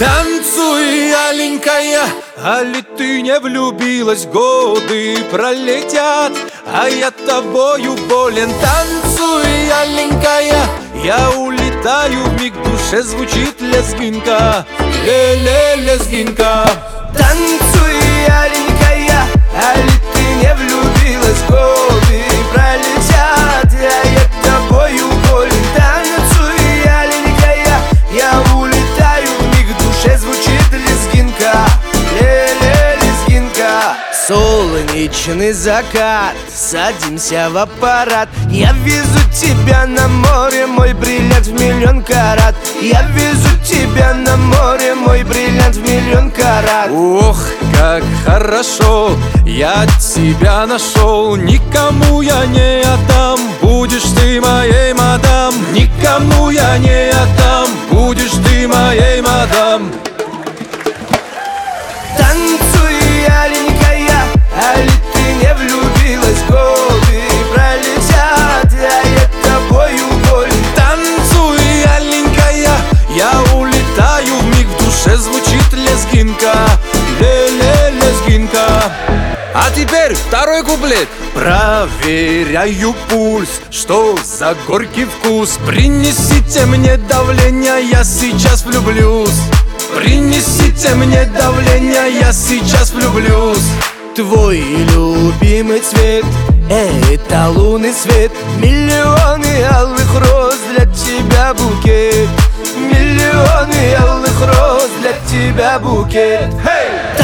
Танцуй, аленькая, али ты не влюбилась? Годы пролетят, а я тобою болен. Танцуй, аленькая, я улетаю, вмиг в душе звучит лезгинка. Ле-ле, лезгинка. Танцуй, аленькая, али ты не влюбилась? Годы пролетят, а я тобою болен. Танцуй, аленькая, я улетаю, вмиг в душе звучит лезгинка. Ле-ле, лезгинка. Солнечный закат, садимся в аппарат. Я везу тебя на море, мой бриллиант в миллион карат. Я везу тебя на море, мой бриллиант в миллион карат. Ох, как хорошо, я тебя нашел. Никому я не отдам, будешь ты моей мадам. Никому я не отдам, будешь ты моей мадам. Танцуй, аленькая, али ты не влюбилась? Годы пролетят, а я тобою болен. Танцуй, аленькая, я улетаю, вмиг в душе звучит лезгинка. Ле-ле, лезгинка. А теперь второй куплет. Проверяю пульс, что за горький вкус. Принесите мне давление, я сейчас влюблюсь. Принесите мне давление, я сейчас влюблюсь. Твой любимый цвет — это лунный свет. Миллионы алых роз для тебя букет. Миллионы алых роз для тебя букет. Hey!